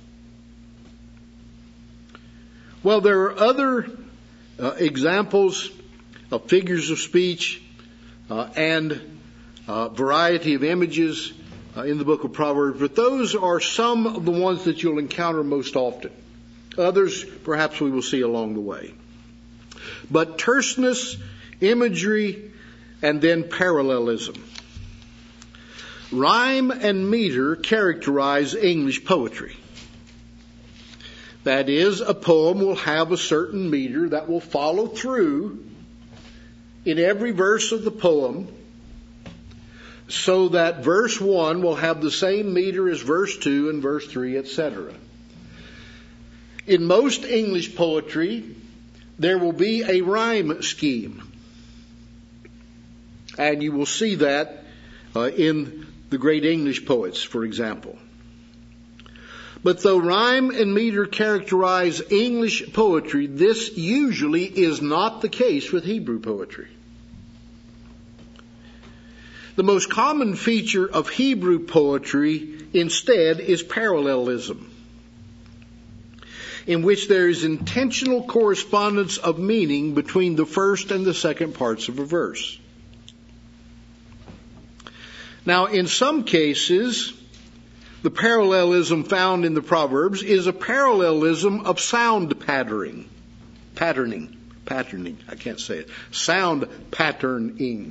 Well, there are other examples of figures of speech and variety of images in the book of Proverbs, but those are some of the ones that you'll encounter most often. Others, perhaps we will see along the way. But terseness, imagery, and then parallelism. Rhyme and meter characterize English poetry. That is, a poem will have a certain meter that will follow through in every verse of the poem, so that verse 1 will have the same meter as verse 2 and verse 3, etc. In most English poetry, there will be a rhyme scheme. And you will see that in the great English poets, for example. But though rhyme and meter characterize English poetry, this usually is not the case with Hebrew poetry. The most common feature of Hebrew poetry, instead, is parallelism, in which there is intentional correspondence of meaning between the first and the second parts of a verse. Now, in some cases, the parallelism found in the Proverbs is a parallelism of sound patterning. I can't say it. Sound patterning.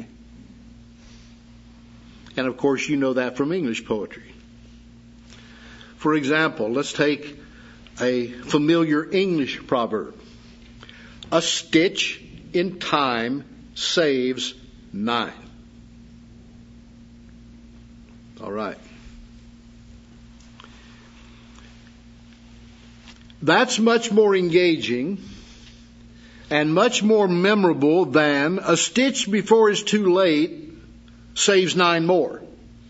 And of course, you know that from English poetry. For example, let's take a familiar English proverb. A stitch in time saves 9. All right. That's much more engaging and much more memorable than a stitch before it's too late saves 9 more.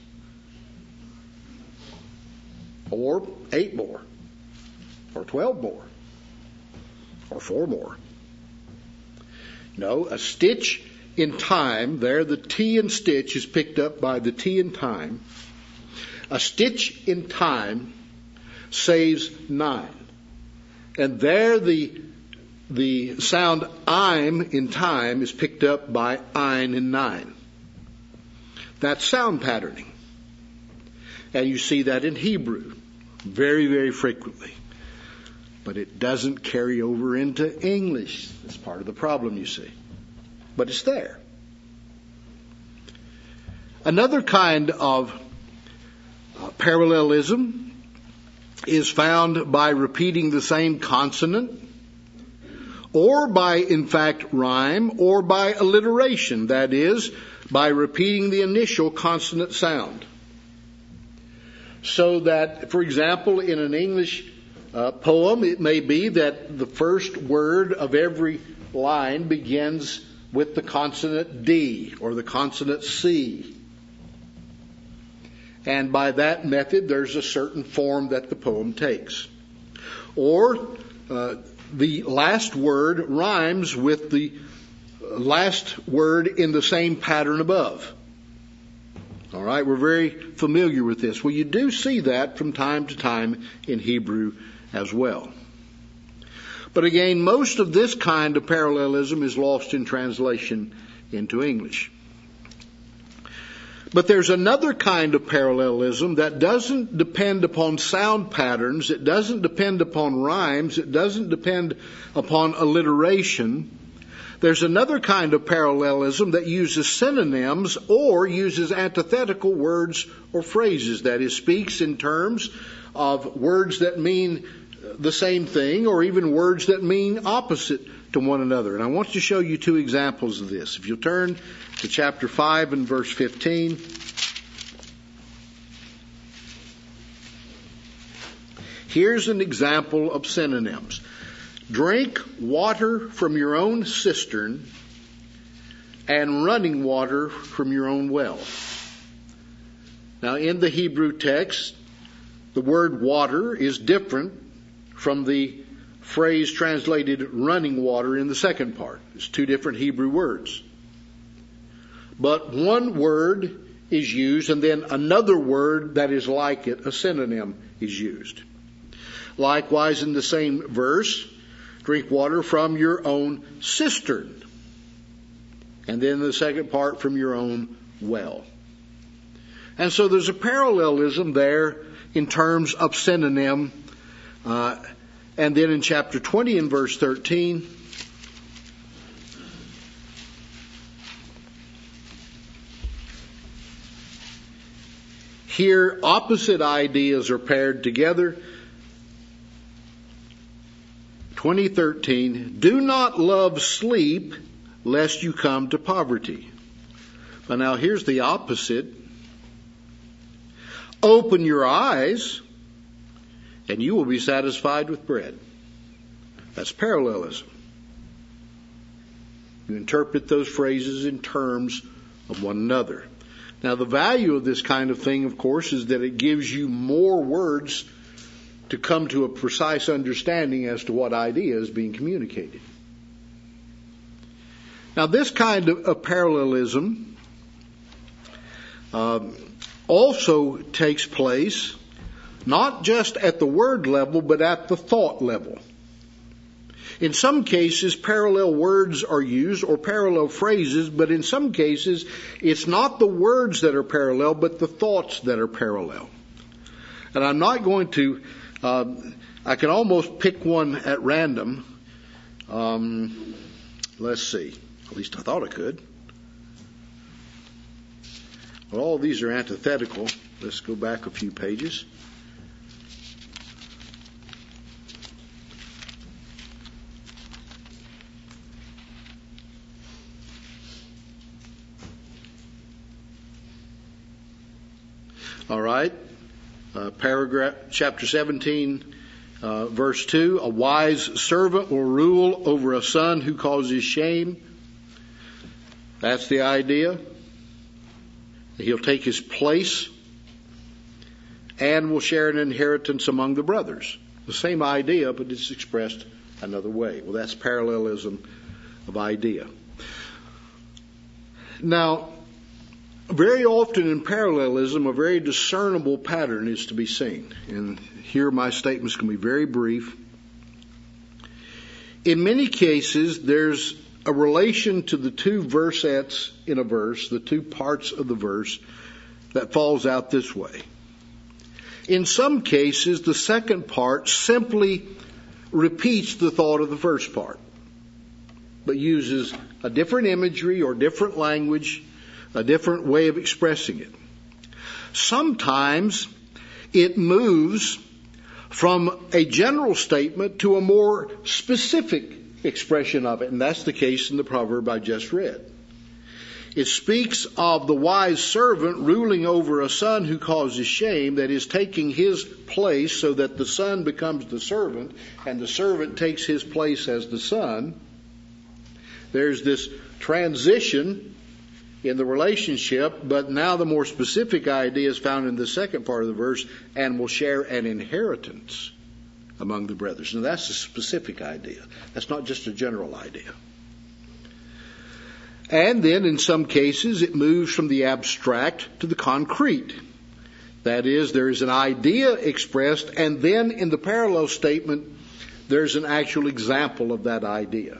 Or 8 more. Or 12 more. Or 4 more. No, a stitch in time, there the T in stitch is picked up by the T in time. A stitch in time saves 9. And there the sound I'm in time is picked up by ein in 9. That's sound patterning. And you see that in Hebrew very, very frequently. But it doesn't carry over into English. That's part of the problem, you see. But it's there. Another kind of parallelism is found by repeating the same consonant, or by, in fact, rhyme, or by alliteration. That is, by repeating the initial consonant sound. So that, for example, in an English poem, it may be that the first word of every line begins with the consonant D or the consonant C. And by that method, there's a certain form that the poem takes. Or the last word rhymes with the last word in the same pattern above. All right, we're very familiar with this. Well, you do see that from time to time in Hebrew as well. But again, most of this kind of parallelism is lost in translation into English. But there's another kind of parallelism that doesn't depend upon sound patterns, it doesn't depend upon rhymes, it doesn't depend upon alliteration. There's another kind of parallelism that uses synonyms or uses antithetical words or phrases. That is, speaks in terms of words that mean the same thing or even words that mean opposite to one another. And I want to show you 2 examples of this. If you'll turn to chapter 5 and verse 15. Here's an example of synonyms. Drink water from your own cistern, and running water from your own well. Now, in the Hebrew text, the word water is different from the phrase translated running water in the second part. It's two different Hebrew words. But one word is used, and then another word that is like it, a synonym, is used. Likewise, in the same verse, drink water from your own cistern. And then the second part, from your own well. And so there's a parallelism there in terms of synonym. And then in chapter 20 and verse 13, here opposite ideas are paired together. 20:13, do not love sleep lest you come to poverty. But now here's the opposite. Open your eyes and you will be satisfied with bread. That's parallelism. You interpret those phrases in terms of one another. Now, the value of this kind of thing, of course, is that it gives you more words to come to a precise understanding as to what idea is being communicated. Now, this kind of parallelism also takes place not just at the word level, but at the thought level. In some cases, parallel words are used or parallel phrases, but in some cases, it's not the words that are parallel, but the thoughts that are parallel. And I'm not going to, I can almost pick one at random. Let's see. At least I thought I could. Well, all these are antithetical. Let's go back a few pages. All right. Paragraph, chapter 17, verse 2. A wise servant will rule over a son who causes shame. That's the idea. He'll take his place and will share an inheritance among the brothers. The same idea, but it's expressed another way. Well, that's parallelism of idea. Now, very often in parallelism, a very discernible pattern is to be seen. And here my statements can be very brief. In many cases, there's a relation to the two versets in a verse, the two parts of the verse, that falls out this way. In some cases, the second part simply repeats the thought of the first part, but uses a different imagery or different language, a different way of expressing it. Sometimes it moves from a general statement to a more specific expression of it, and that's the case in the proverb I just read. It speaks of the wise servant ruling over a son who causes shame, that is, taking his place so that the son becomes the servant and the servant takes his place as the son. There's this transition in the relationship, but now the more specific idea is found in the second part of the verse, and will share an inheritance among the brothers. Now that's a specific idea. That's not just a general idea. And then in some cases it moves from the abstract to the concrete. That is, there's an idea expressed, and then in the parallel statement there's an actual example of that idea.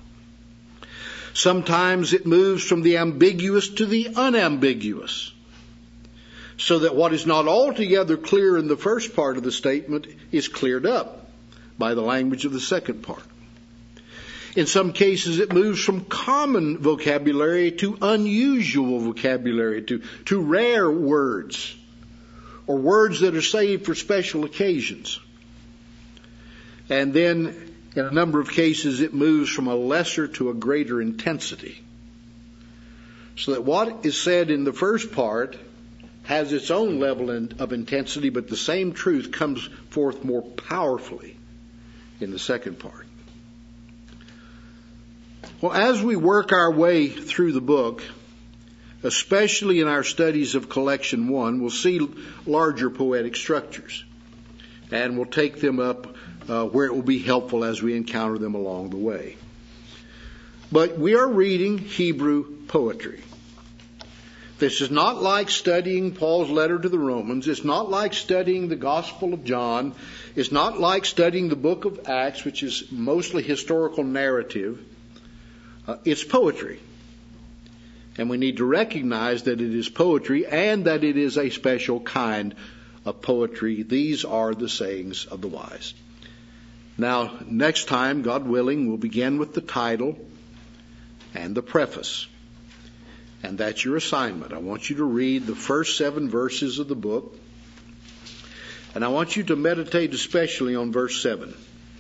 Sometimes it moves from the ambiguous to the unambiguous, so that what is not altogether clear in the first part of the statement is cleared up by the language of the second part. In some cases, it moves from common vocabulary to unusual vocabulary, to rare words, or words that are saved for special occasions. And then, in a number of cases, it moves from a lesser to a greater intensity. So that what is said in the first part has its own level of intensity, but the same truth comes forth more powerfully in the second part. Well, as we work our way through the book, especially in our studies of Collection 1, we'll see larger poetic structures. And we'll take them up where it will be helpful as we encounter them along the way. But we are reading Hebrew poetry. This is not like studying Paul's letter to the Romans. It's not like studying the Gospel of John. It's not like studying the book of Acts, which is mostly historical narrative. It's poetry. And we need to recognize that it is poetry and that it is a special kind of poetry. These are the sayings of the wise. Now, next time, God willing, we'll begin with the title and the preface. And that's your assignment. I want you to read the first 7 verses of the book. And I want you to meditate especially on verse 7.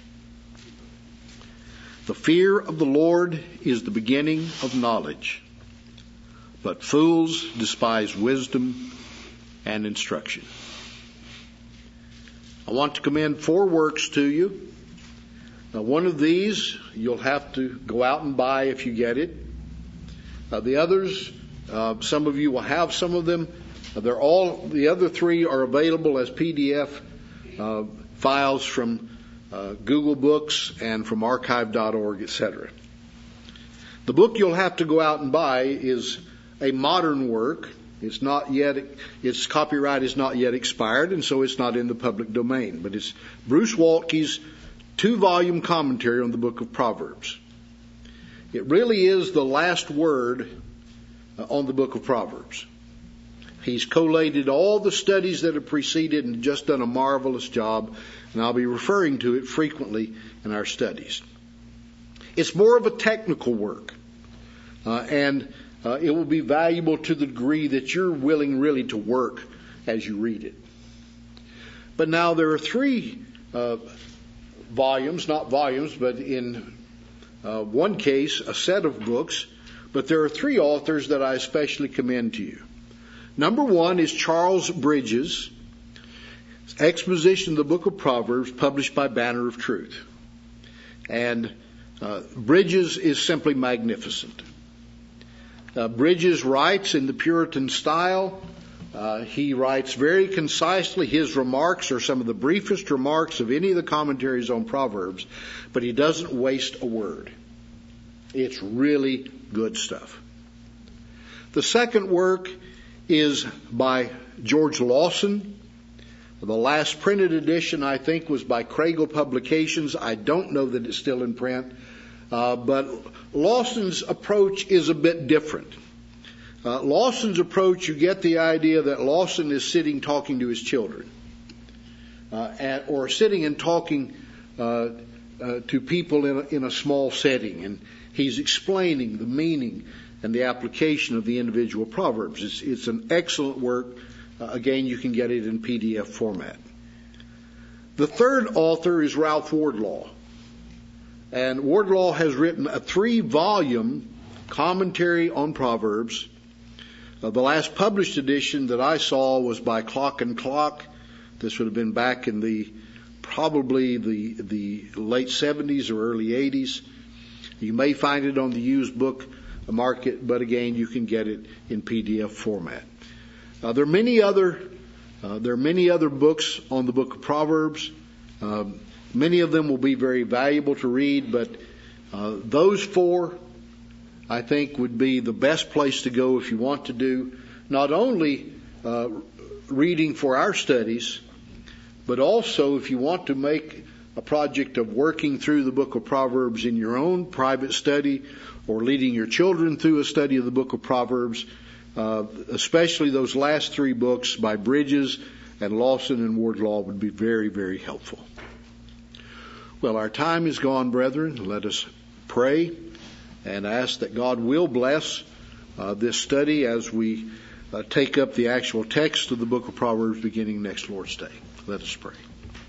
The fear of the Lord is the beginning of knowledge, but fools despise wisdom and instruction. I want to commend 4 works to you. Now, one of these you'll have to go out and buy if you get it. The others, some of you will have some of them. The other 3 are available as PDF files from Google Books and from archive.org, etc. The book you'll have to go out and buy is a modern work. Its copyright is not yet expired, and so it's not in the public domain. But it's Bruce Waltke's 2-volume commentary on the book of Proverbs. It really is the last word on the book of Proverbs. He's collated all the studies that have preceded and just done a marvelous job, and I'll be referring to it frequently in our studies. It's more of a technical work, and it will be valuable to the degree that you're willing really to work as you read it. But now there are 3 volumes, not volumes, but in one case, a set of books. But there are 3 authors that I especially commend to you. Number 1 is Charles Bridges' Exposition of the Book of Proverbs, published by Banner of Truth. And Bridges is simply magnificent. Bridges writes in the Puritan style. He writes very concisely. His remarks are some of the briefest remarks of any of the commentaries on Proverbs, but he doesn't waste a word. It's really good stuff. The second work is by George Lawson. The last printed edition, I think, was by Craigle Publications. I don't know that it's still in print. But Lawson's approach is a bit different. Lawson's approach, you get the idea that Lawson is sitting talking to his children, or sitting and talking to people in a small setting, and he's explaining the meaning and the application of the individual proverbs. It's an excellent work. Again, you can get it in PDF format. The third author is Ralph Wardlaw. And Wardlaw has written a 3-volume commentary on Proverbs. The last published edition that I saw was by Clock and Clock. This would have been back in probably the late 70s or early 80s. You may find it on the used book market, but again, you can get it in PDF format. There are many other books on the book of Proverbs. Many of them will be very valuable to read, but those 4, I think, would be the best place to go if you want to do not only reading for our studies, but also if you want to make a project of working through the book of Proverbs in your own private study, or leading your children through a study of the book of Proverbs, especially those last 3 books by Bridges and Lawson and Wardlaw would be very, very helpful. Well, our time is gone, brethren. Let us pray and ask that God will bless this study as we take up the actual text of the book of Proverbs beginning next Lord's Day. Let us pray.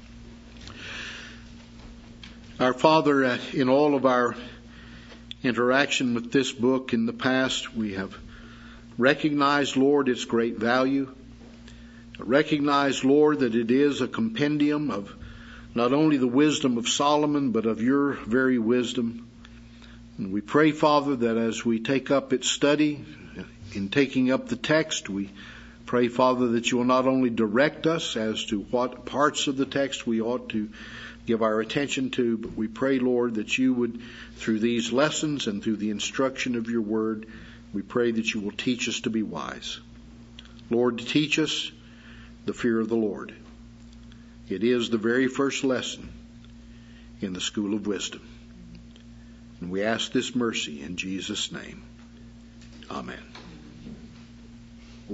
Our Father, in all of our interaction with this book in the past, we have recognized, Lord, its great value. Recognized, Lord, that it is a compendium of not only the wisdom of Solomon, but of your very wisdom. And we pray, Father, that as we take up its study, in taking up the text, we pray, Father, that you will not only direct us as to what parts of the text we ought to give our attention to, but we pray, Lord, that you would, through these lessons and through the instruction of your word, we pray that you will teach us to be wise. Lord, teach us the fear of the Lord. It is the very first lesson in the school of wisdom. And we ask this mercy in Jesus' name. Amen.